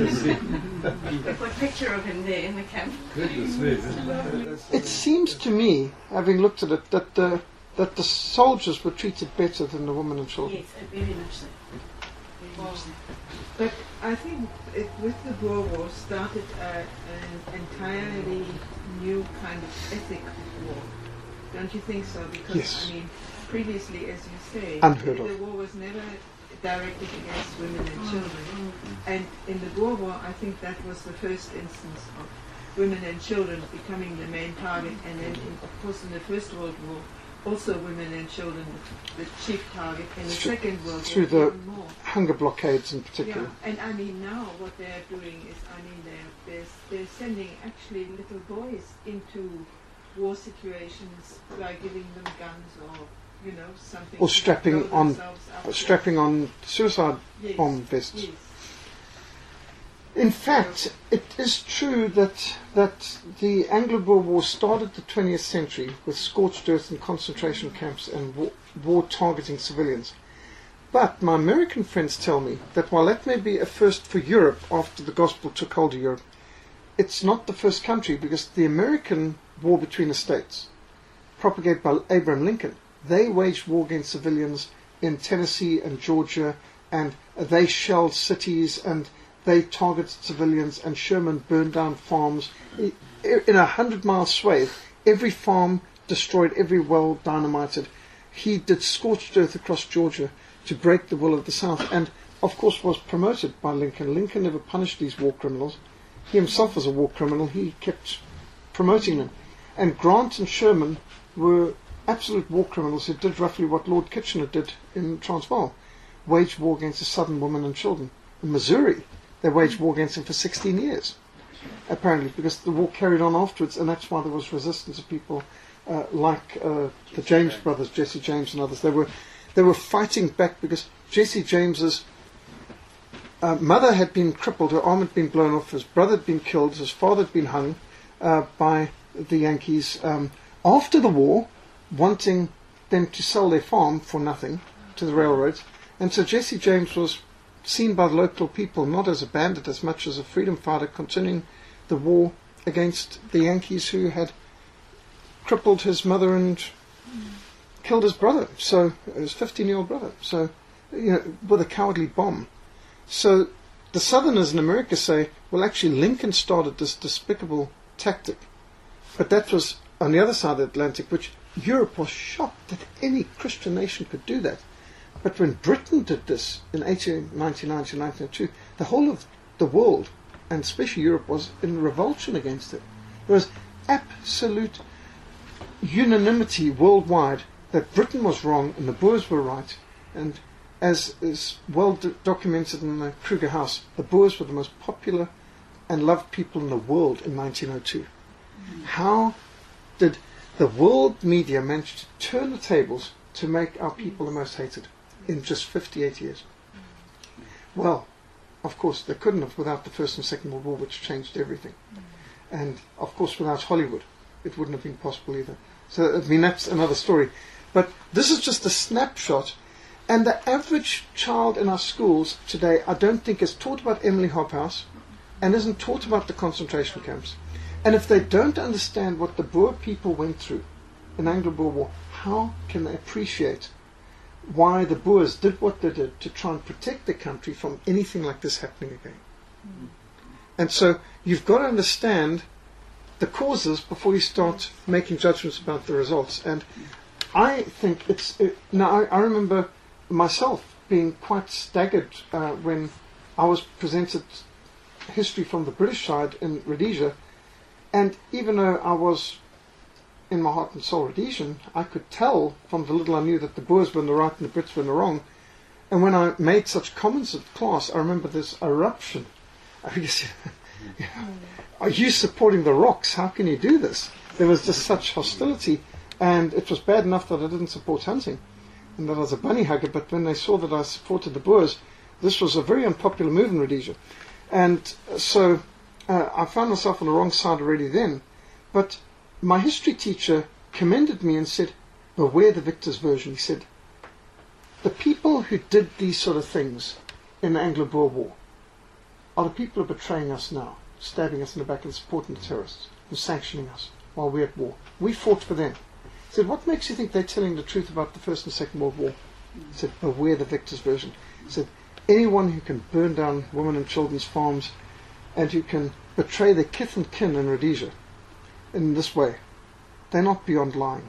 We've got a picture of him there in the camp. Goodness me. That's- It seems to me, having looked at it, that the that the soldiers were treated better than the women and children. Yes, uh, very much so. Very much so. But I think it, with the Boer War started a, an entirely new kind of ethic of war. Don't you think so? Because, Yes. I mean, previously, as you say, Unheard the of. war was never directed against women and children. And in the Boer War, I think that was the first instance of women and children becoming the main target. And then, in, of course, in the First World War, also women and children the chief target. In the Through- Second World through War, the even more. hunger blockades in particular. Yeah, and I mean now what they're doing is, I mean they're, they're, they're sending actually little boys into war situations by giving them guns or, you know, something. Or to strapping blow on, themselves up with. strapping on suicide Yes, bomb vests. yes. In fact, it is true that that the Anglo-Boer War started the twentieth century with scorched earth and concentration camps and war, war targeting civilians. But my American friends tell me that while that may be a first for Europe after the gospel took hold of Europe, it's not the first country, because the American war between the states, propagated by Abraham Lincoln, they waged war against civilians in Tennessee and Georgia, and they shelled cities and they targeted civilians, and Sherman burned down farms. In a hundred-mile swathe, every farm destroyed, every well dynamited. He did scorched earth across Georgia to break the will of the South, and of course was promoted by Lincoln. Lincoln never punished these war criminals. He himself was a war criminal. He kept promoting them. And Grant and Sherman were absolute war criminals who did roughly what Lord Kitchener did in Transvaal, waged war against the southern women and children. In Missouri, they waged war against him for sixteen years, apparently, because the war carried on afterwards, and that's why there was resistance of people uh, like uh, the James brothers, Jesse James and others. They were they were fighting back because Jesse James's uh, mother had been crippled, her arm had been blown off, his brother had been killed, his father had been hung uh, by the Yankees um, after the war, wanting them to sell their farm for nothing to the railroads. And so Jesse James was seen by the local people not as a bandit as much as a freedom fighter, continuing the war against the Yankees who had crippled his mother and killed his brother, so his fifteen-year-old brother, so you know, with a cowardly bomb. So the Southerners in America say, well, actually Lincoln started this despicable tactic, but that was on the other side of the Atlantic, which Europe was shocked that any Christian nation could do that. But when Britain did this in eighteen ninety-nine to nineteen oh two, the whole of the world, and especially Europe, was in revulsion against it. There was absolute unanimity worldwide that Britain was wrong and the Boers were right. And as is well do- documented in the Kruger House, the Boers were the most popular and loved people in the world in nineteen oh two. How did the world media manage to turn the tables to make our people the most hated in just fifty-eight years? Well, of course, they couldn't have without the First and Second World War, which changed everything. And, of course, without Hollywood, it wouldn't have been possible either. So, I mean, that's another story. But this is just a snapshot. And the average child in our schools today, I don't think, is taught about Emily Hobhouse and isn't taught about the concentration camps. And if they don't understand what the Boer people went through in the Anglo-Boer War, how can they appreciate why the Boers did what they did to try and protect the country from anything like this happening again? Mm. And so you've got to understand the causes before you start making judgments about the results. And I think it's... It, now, I, I remember myself being quite staggered uh, when I was presented history from the British side in Rhodesia, and even though I was in my heart and soul Rhodesian, I could tell from the little I knew that the Boers were in the right and the Brits were in the wrong. And when I made such comments at class, I remember this eruption. I guess, you know, are you supporting the rocks? How can you do this? There was just such hostility, and it was bad enough that I didn't support hunting and that I was a bunny hugger, but when they saw that I supported the Boers, this was a very unpopular move in Rhodesia. And so uh, I found myself on the wrong side already then. But my history teacher commended me and said, beware the victor's version. He said, the people who did these sort of things in the Anglo-Boer War are the people who are betraying us now, stabbing us in the back and supporting the terrorists, and sanctioning us while we're at war. We fought for them. He said, what makes you think they're telling the truth about the First and Second World War? He said, beware the victor's version. He said, anyone who can burn down women and children's farms and who can betray their kith and kin in Rhodesia in this way, they're not beyond lying.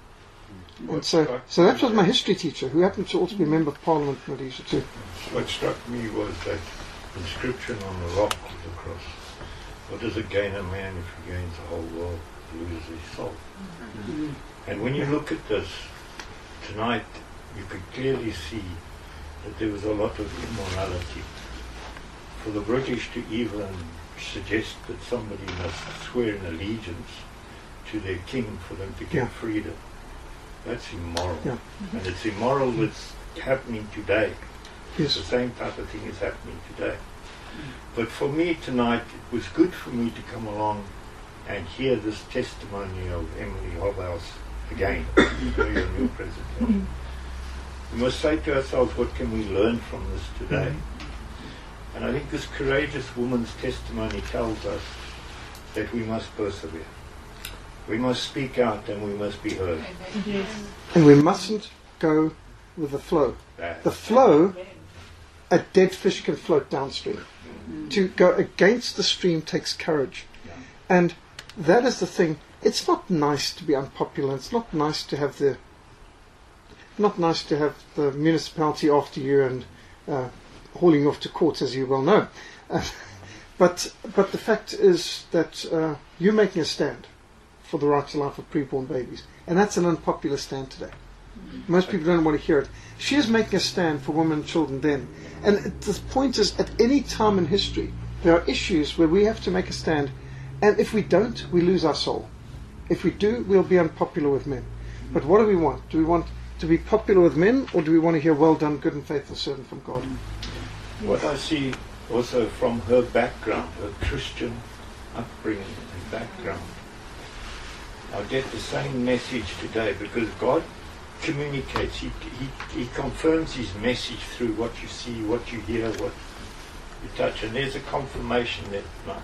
And so, so that was my history teacher, who happened to also be a member of Parliament in Rhodesia too. What struck me was that inscription on the rock of the cross. What does it gain a man if he gains the whole world, loses his soul? Mm-hmm. And when you look at this tonight, you could clearly see that there was a lot of immorality. For the British to even suggest that somebody must swear an allegiance to their king for them to get Yeah. freedom, that's immoral. Yeah. And it's immoral that's happening today. Yes. The same type of thing is happening today. But for me tonight, it was good for me to come along and hear this testimony of Emily Hobhouse again, your new president. We must say to ourselves, what can we learn from this today? And I think this courageous woman's testimony tells us that we must persevere. We must speak out and we must be heard. Yes. And we mustn't go with the flow. That- The flow, a dead fish can float downstream. To go against the stream takes courage. And that is the thing. It's not nice to be unpopular. It's not nice to have the not nice to have the municipality after you and uh, hauling off to court, as you well know. Uh, but but the fact is that uh, you're making a stand for the right to life of preborn babies, and that's an unpopular stand today. Most people don't want to hear it. She is making a stand for women and children then. And the point is, at any time in history, there are issues where we have to make a stand, and if we don't, we lose our soul. If we do, we'll be unpopular with men. But what do we want? Do we want to be popular with men, or do we want to hear, well done, good and faithful servant from God? What I see also from her background, her Christian upbringing and background, I get the same message today because God communicates. He, he, he confirms his message through what you see, what you hear, what you touch. And there's a confirmation that like,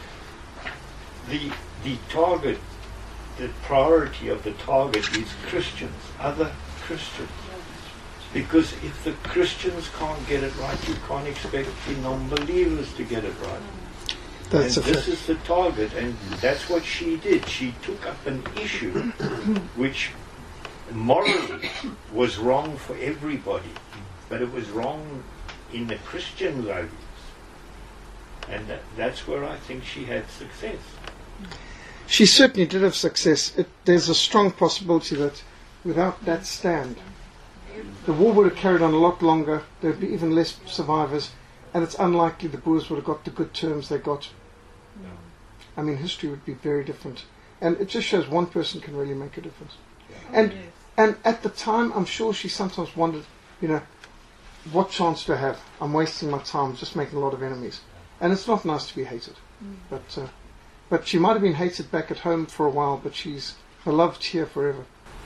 the, the target, the priority of the target is Christians, other Christians. Because if the Christians can't get it right, you can't expect the non-believers to get it right. That's a and this fact. is the target, and that's what she did. She took up an issue which morally was wrong for everybody, but it was wrong in the Christian values. And that, that's where I think she had success. She certainly did have success. It, there's a strong possibility that without that stand, the war would have carried on a lot longer. There would be even less survivors, and it's unlikely the Boers would have got the good terms they got. I mean, history would be very different. And it just shows one person can really make a difference. And Yes. and at the time, I'm sure she sometimes wondered, you know, what chance do I have? I'm wasting my time, just making a lot of enemies. And it's not nice to be hated. But uh, but she might have been hated back at home for a while, but she's beloved here forever.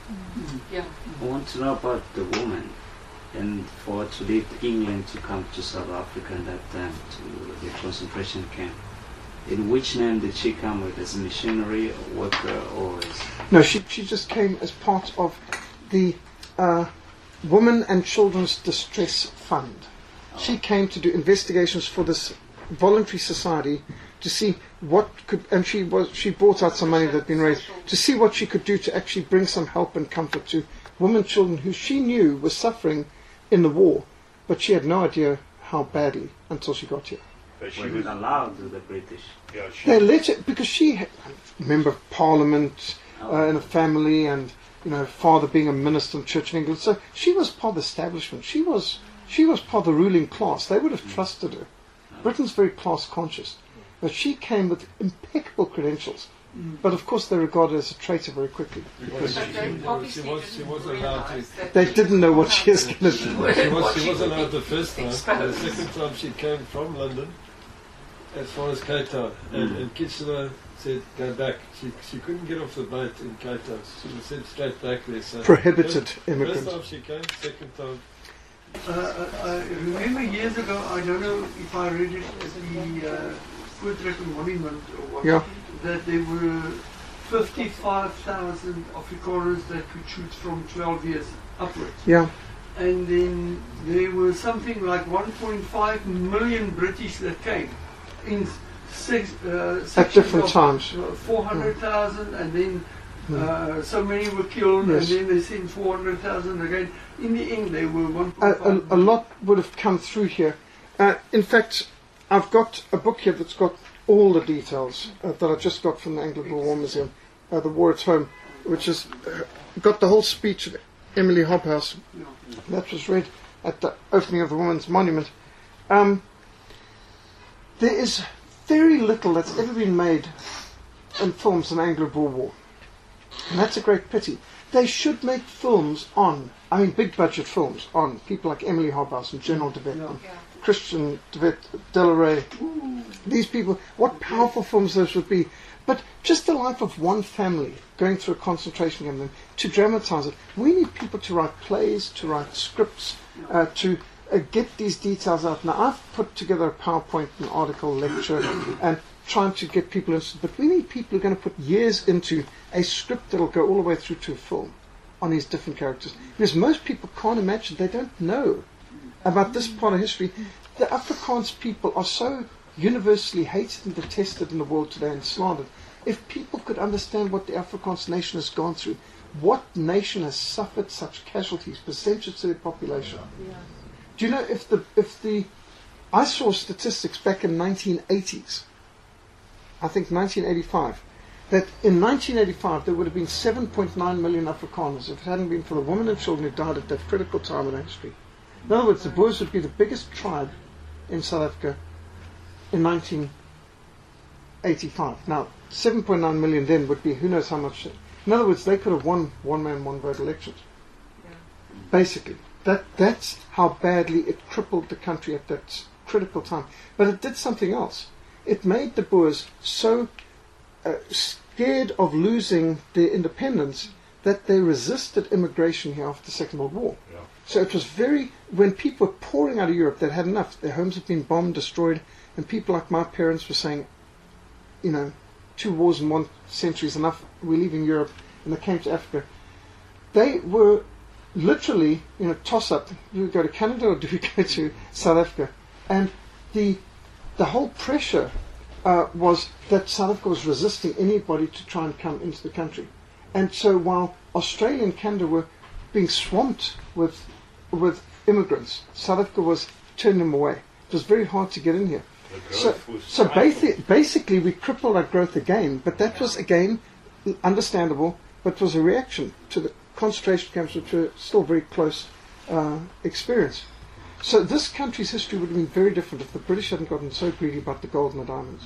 I want to know about the woman and for her to leave England to come to South Africa at that time to the concentration camp. In which name did she come with? As a missionary or worker or as... No, she she just came as part of the uh, Women and Children's Distress Fund. She came to do investigations for this voluntary society to see what could, and she was she brought out some money that had been raised to see what she could do to actually bring some help and comfort to women and children who she knew were suffering in the war, but she had no idea how badly until she got here. But she Was was, it allowed to the British? yeah, she, They let it because she had a member of Parliament uh, in a family, and you know, her father being a minister in Church in England. So she was part of the establishment. She was she was part of the ruling class. They would have trusted her. Britain's very class conscious, but she came with impeccable credentials. But of course, they regarded her as a traitor very quickly because She, she, was, she was allowed to. they didn't know what she was going to do. She was, she was allowed the first time. The second time she came from London, as far as Cape Town, and, and Kitchener said go back. She she couldn't get off the boat in Cape Town. She was sent straight back there. So Prohibited first, immigrants. First time she came, second time. Uh, I I remember years ago, I don't know if I read it as the uh, Voorttrek Monument or what, Yeah. that there were fifty-five thousand Afrikaners that could choose from twelve years upwards. Yeah, And then there were something like one point five million British that came in six, uh, at different times. four hundred thousand, and then uh, so many were killed, Yes. and then they sent four hundred thousand again. In the end, they were one A, point five. a, a lot would have come through here. Uh, in fact, I've got a book here that's got all the details uh, that I just got from the Anglo-Boer War Museum, uh, The War at Home, which has uh, got the whole speech of Emily Hobhouse that was read at the opening of the Women's Monument. Um, there is very little that's ever been made in films in Anglo-Boer War. And that's a great pity. They should make films on, I mean big budget films, on people like Emily Hobhouse and General de Wet and Yeah. Christian de Wet, Delaray. These people, what powerful films those would be. But just the life of one family going through a concentration camp, to dramatize it. We need people to write plays, to write scripts, uh, to uh, get these details out. Now, I've put together a PowerPoint, an article, lecture, and trying to get people interested. But we need people who are going to put years into a script that will go all the way through to a film on these different characters. Because most people can't imagine, they don't know about this part of history. The Afrikaans people are so universally hated and detested in the world today and slandered. If people could understand what the Afrikaans nation has gone through, what nation has suffered such casualties, percentage to their population? Yeah. Do you know if the if the I saw statistics back in nineteen eighties, I think nineteen eighty-five, that in nineteen eighty-five there would have been seven point nine million Afrikaners if it hadn't been for the women and children who died at that critical time in history. In other words, the Boers would be the biggest tribe in South Africa in nineteen eighty-five. Now, seven point nine million then would be who knows how much. In other words, they could have won one man, one vote elections. Yeah. Basically. That That's how badly it crippled the country at that critical time. But it did something else. It made the Boers so uh, scared of losing their independence that they resisted immigration here after the Second World War. Yeah. So it was very, when people were pouring out of Europe, they'd had enough. Their homes had been bombed, destroyed, and people like my parents were saying, you know, two wars in one century is enough, we're leaving Europe, and they came to Africa. They were literally, you know, toss up, do we go to Canada or do we go to South Africa? And the the whole pressure uh, was that South Africa was resisting anybody to try and come into the country. And so while Australia and Canada were being swamped with with immigrants, South Africa was turning them away. It was very hard to get in here. The So, growth was so stifled. basi- basically we crippled our growth again, but that was again understandable, but was a reaction to the concentration camps, which were still very close uh, experience. So this country's history would have been very different if the British hadn't gotten so greedy about the gold and the diamonds.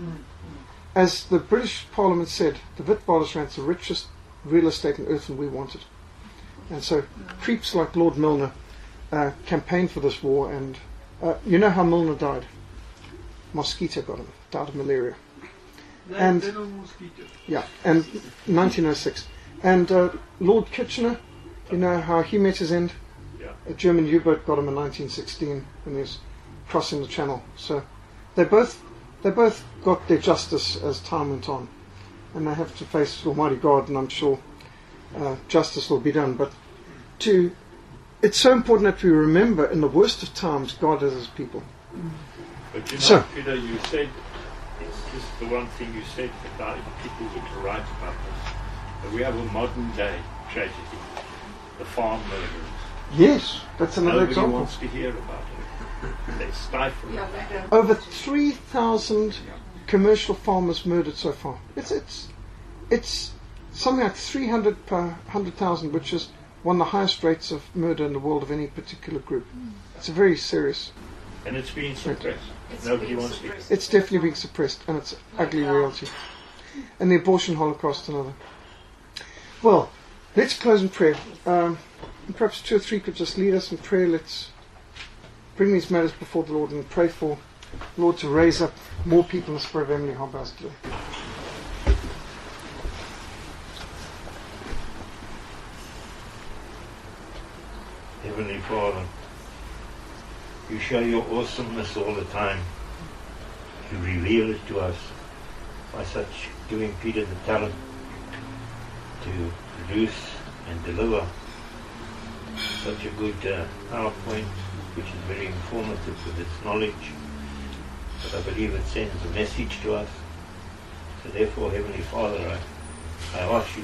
As the British Parliament said, the Witwatersrand's the richest real estate on earth and we want it. And so creeps like Lord Milner uh, campaigned for this war, and uh, you know how Milner died? Mosquito got him, died of malaria. They And- they don't mosquito. Yeah, and nineteen oh six. And uh, Lord Kitchener, you know how he met his end? Yeah. A German U-boat got him in nineteen sixteen when he was crossing the channel. So they both they both got their justice as time went on. And they have to face Almighty God, and I'm sure uh, justice will be done. But to it's so important that we remember in the worst of times, God is his people. But you know, So- Peter, you said, it's just the one thing you said about people who write about this. But we have a modern day tragedy, the farm murderers. Yes, that's another Nobody example. wants to hear about it. They stifle Yeah, it. they don't. Over three thousand commercial farmers murdered so far. It's it's it's something like three hundred per one hundred thousand, which is one of the highest rates of murder in the world of any particular group. It's a very serious. And it's being suppressed. It's Nobody being wants to hear suppressed. It's definitely being suppressed, and it's ugly reality. And the abortion holocaust, another. Well, let's close in prayer. Um, and perhaps two or three could just lead us in prayer. Let's bring these matters before the Lord and pray for the Lord to raise up more people in the spirit of Emily Hobhouse today. Heavenly Father, you show your awesomeness all the time. You reveal it to us by such giving Peter the talent to produce and deliver such a good uh, PowerPoint, which is very informative with its knowledge. But I believe it sends a message to us. So therefore, Heavenly Father, I, I ask you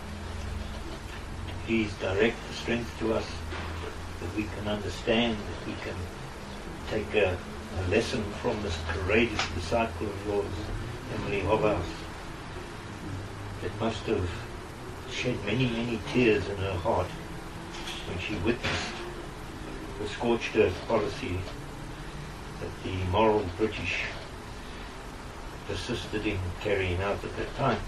to please direct the strength to us, that we can understand, that we can take a, a lesson from this courageous disciple of yours, Emily Hobhouse, that must have shed many, many tears in her heart when she witnessed the scorched earth policy that the moral British persisted in carrying out at that time.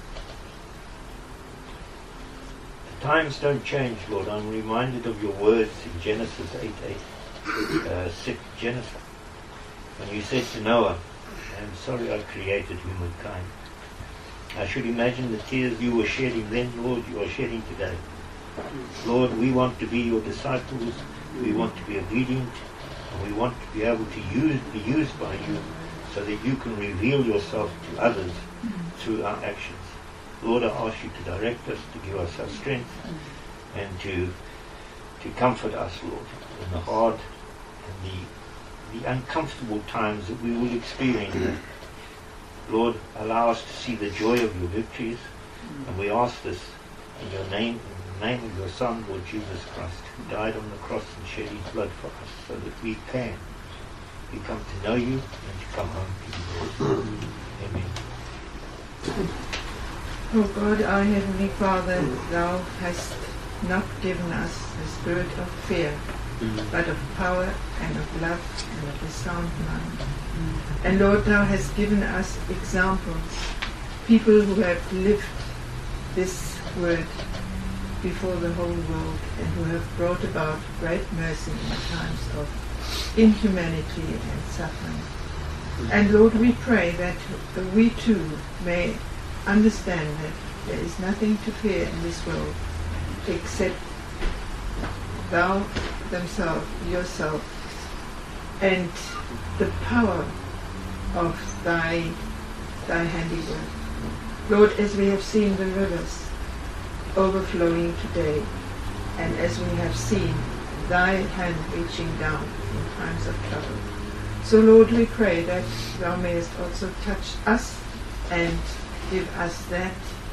The times don't change, Lord. I'm reminded of your words in Genesis eight eight, uh, six, Genesis, when you said to Noah, I'm sorry I created humankind. I should imagine the tears you were shedding then, Lord, you are shedding today. Lord, we want to be your disciples, we want to be obedient, and we want to be able to use, be used by you so that you can reveal yourself to others through our actions. Lord, I ask you to direct us, to give us our strength, and to to comfort us, Lord, in the hard and the, the uncomfortable times that we will experience. Lord, allow us to see the joy of your victories, and we ask this in your name, in the name of your Son, Lord Jesus Christ, who died on the cross and shed his blood for us, so that we can become to know you and to come home to you. Amen. O God, our Heavenly Father, thou hast not given us the spirit of fear, but of power and of love and of a sound mind. And Lord, thou hast given us examples, people who have lived this word before the whole world and who have brought about great mercy in times of inhumanity and suffering. And Lord, we pray that we too may understand that there is nothing to fear in this world except thou themselves, yourself, and the power of thy thy handiwork. Lord, as we have seen the rivers overflowing today, and as we have seen thy hand reaching down in times of trouble. So Lord, we pray that thou mayest also touch us and give us that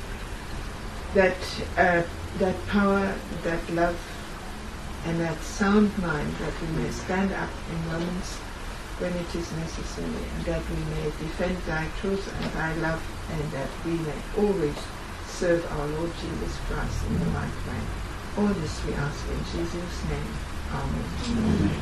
that uh, that power, that love, and that sound mind, that we may stand up in moments when it is necessary, and that we may defend thy truth and thy love, and that we may always serve our Lord Jesus Christ in the right way. All this we ask in Jesus' name. Amen. Amen.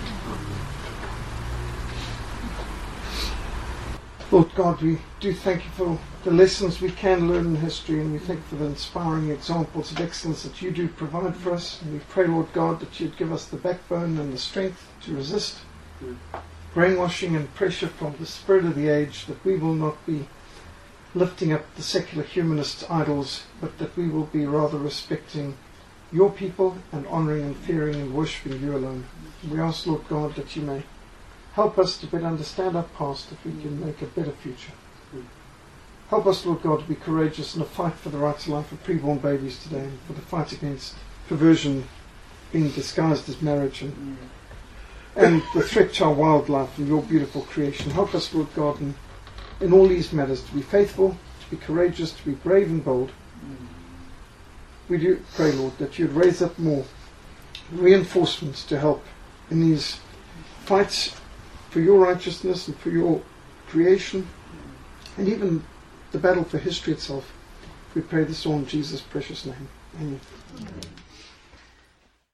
Lord God, we do thank you for the lessons we can learn in history, and we thank you for the inspiring examples of excellence that you do provide for us. And we pray, Lord God, that you'd give us the backbone and the strength to resist brainwashing and pressure from the spirit of the age, that we will not be lifting up the secular humanists' idols, but that we will be rather respecting your people and honouring and fearing and worshipping you alone. We ask, Lord God, that you may help us to better understand our past, that we can make a better future. Help us, Lord God, to be courageous in the fight for the right to life of preborn babies today, and for the fight against perversion being disguised as marriage, and, and the threat to our wildlife and your beautiful creation. Help us, Lord God, in, in all these matters to be faithful, to be courageous, to be brave and bold. We do pray, Lord, that you'd raise up more reinforcements to help in these fights for your righteousness and for your creation, and even the battle for history itself. We pray this all in Jesus' precious name. Amen.